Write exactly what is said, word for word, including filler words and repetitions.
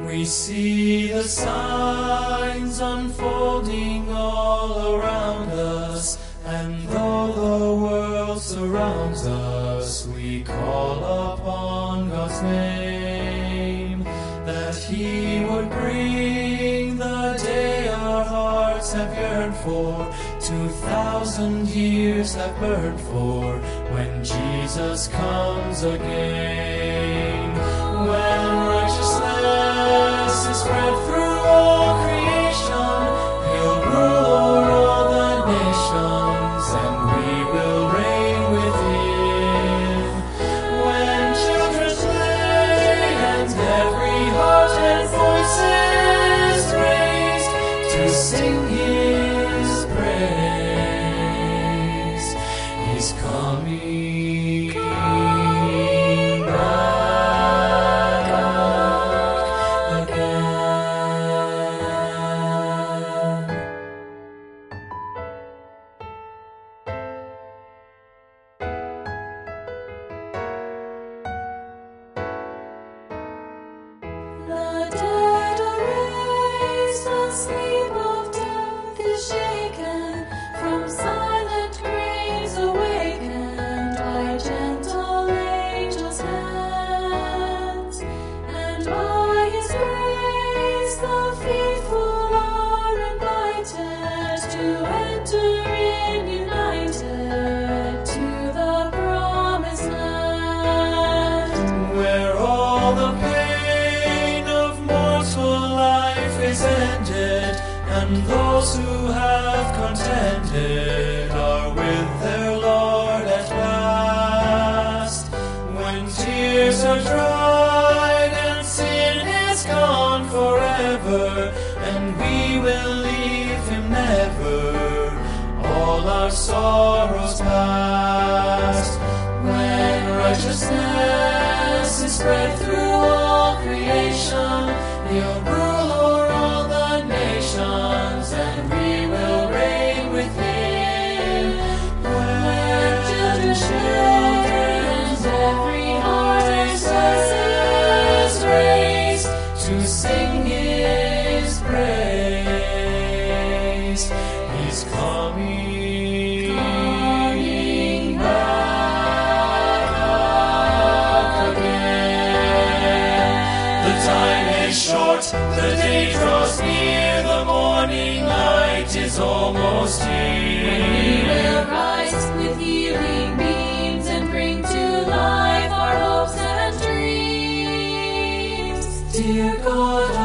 We see the signs unfolding all around us, and though the world surrounds us, we call upon God's name, that He would bring the day our hearts have yearned for, two thousand years have burned for, when Jesus comes again. When righteousness is spread through all creation, He'll rule over all the nations, and we will reign with Him. When children play and every heart and voice is raised to sing His praise, He's coming back. The dead are raised, the sleep of death is shaken, from silent graves awakened by gentle angels' hands, and by His grace the faithful are invited to enter in united to the promised land, Where all the pain of mortal life is ended, and those who have contended are with their Lord at last. When tears are dried and sin is gone forever, and we will leave Him never, all our sorrows past. When righteousness is spread through all creation, He'll rule over all the nations, and we will reign with Him. When children, children's every heart and voice is raised to sing His praise, He's coming, coming back again. The time is short, the day draws near, the morning light is almost here. We will rise with healing beams and bring to life our hopes and dreams. Dear God,